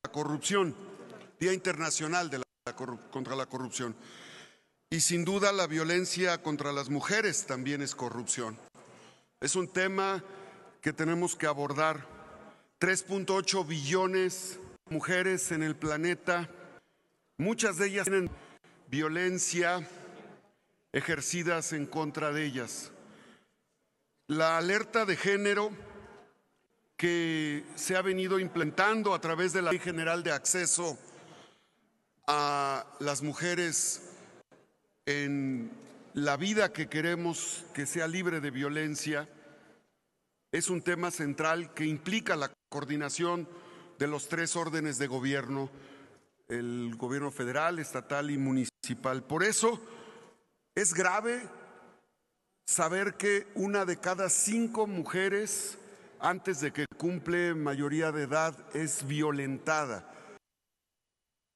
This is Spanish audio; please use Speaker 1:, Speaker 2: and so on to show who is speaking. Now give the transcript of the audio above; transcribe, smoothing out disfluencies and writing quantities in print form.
Speaker 1: corrupción, Día Internacional contra la Corrupción. Y sin duda la violencia contra las mujeres también es corrupción. Es un tema que tenemos que abordar. 3.8 billones de mujeres en el planeta, muchas de ellas tienen violencia ejercidas en contra de ellas. La alerta de género que se ha venido implementando a través de la Ley General de Acceso a las mujeres en la vida que queremos que sea libre de violencia es un tema central que implica la coordinación de los 3 órdenes de gobierno, el gobierno federal, estatal y municipal. Por eso es grave saber que 1 de cada 5 mujeres antes de que cumple mayoría de edad es violentada.